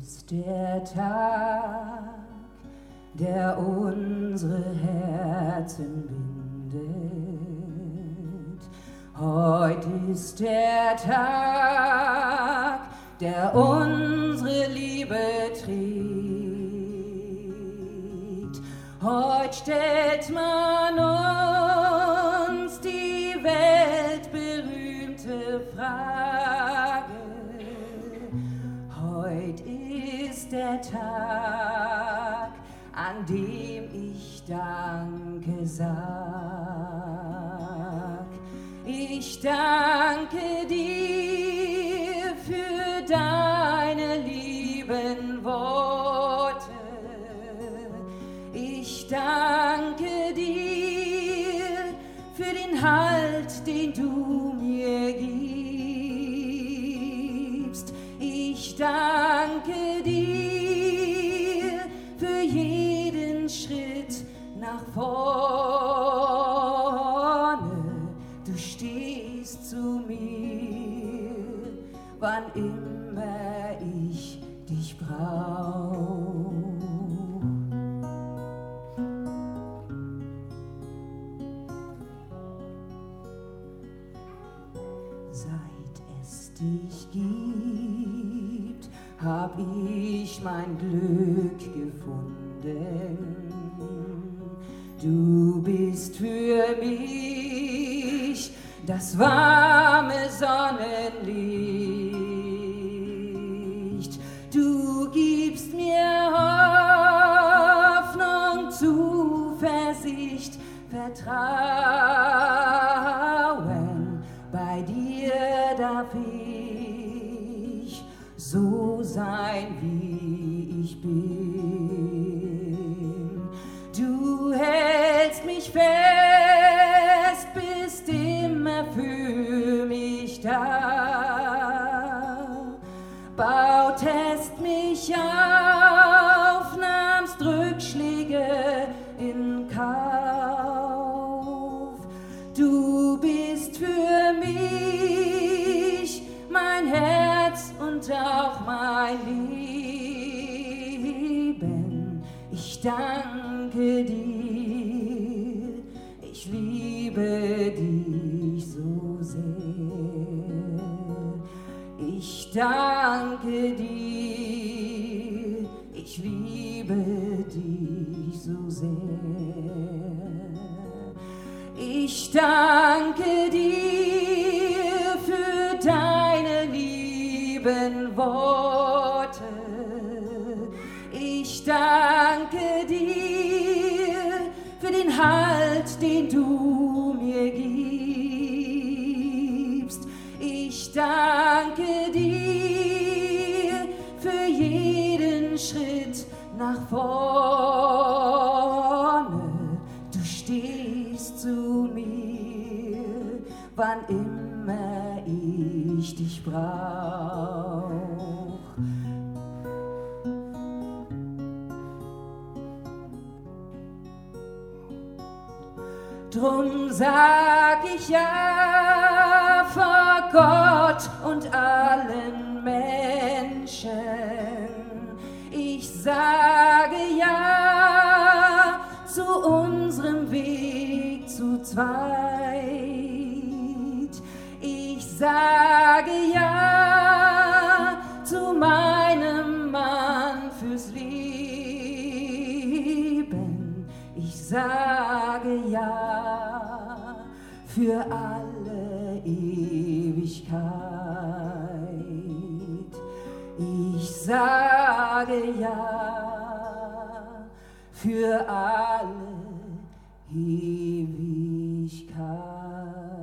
ist der Tag, der unsere Herzen bindet. Heute ist der Tag, der unsere Liebe trägt. Heute stellt man uns die weltberühmte Frage. Heute ist der Tag, an dem ich Danke sag. Ich danke dir für deine lieben Worte. Ich danke dir für den Halt, den du mir gibst. Ich danke dir für jeden Schritt nach vorne. Du stehst zu mir, wann immer ich dich brauch. Seit es dich gibt, hab ich mein Glück gefunden. Du bist für mich das warme Sonnenlicht. Du gibst mir Hoffnung, Zuversicht, Vertrauen. Bei dir darf ich so sein, wie ich bin. Du hältst mich fest, bist immer für mich da. Bautest mich auf, nahmst Rückschläge in Kauf. Du bist für mich mein Herz und auch mein Leben. Ich danke dir, ich liebe dich so sehr. Ich danke dir, ich liebe dich so sehr. Ich danke dir für deine lieben Worte. Ich danke dir für den Halt, den du mir gibst. Ich danke dir für jeden Schritt nach vorne. Du stehst zu mir, wann immer ich dich brauch. Drum sag ich ja vor Gott und allen Menschen. Ich sage ja zu unserem Weg zu zweit. Ich sage ja zu meinem Mann fürs Leben. Ich sage ja für alle Ewigkeit. Ich sage ja für alle Ewigkeit.